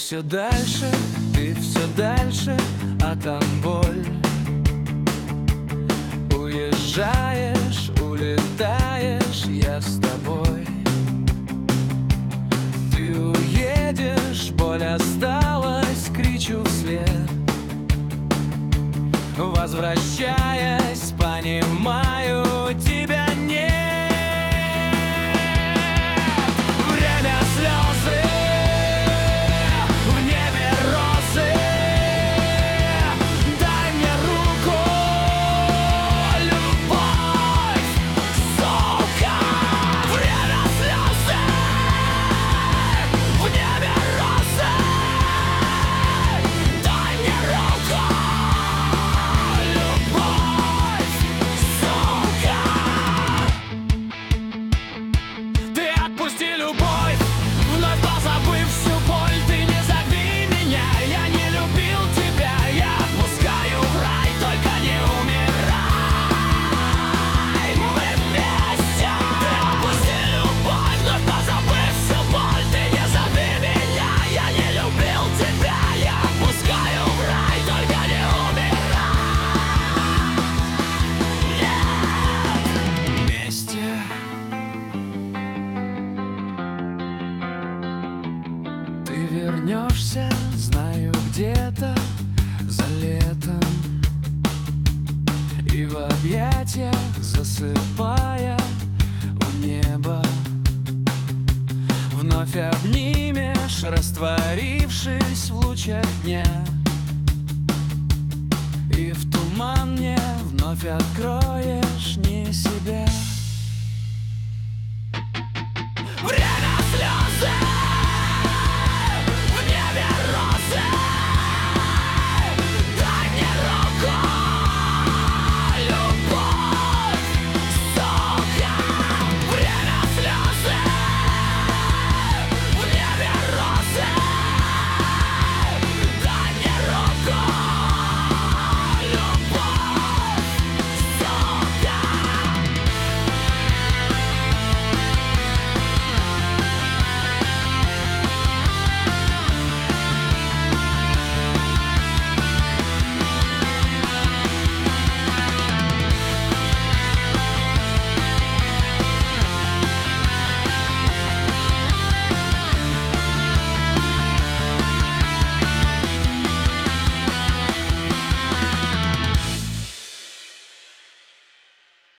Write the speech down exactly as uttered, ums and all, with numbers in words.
все дальше, ты все дальше, а там боль. Уезжаешь, улетаешь, я с тобой. Ты уедешь, боль осталась, кричу вслед. Возвращаясь, понимаю, тебя нет. Время слезы, в небе розы. Дай мне руку, любовь, сука. Время слезы, в небе розы. Дай мне руку. Отпусти любовь, вновь позабыв всю боль. Ты не зови меня, я не любил тебя. Я отпускаю в рай, только не умирай. Мы вместе. Ты отпусти любовь, вновь позабыв всю боль. Ты не зови меня, я не любил тебя. Я отпускаю в рай, только не умирай. Нет. Вместе. Ты вернешься, знаю, где-то за летом. И в объятиях засыпая у неба вновь обнимешь, растворившись в лучах дня. И в туман мне вновь откроешь не себя.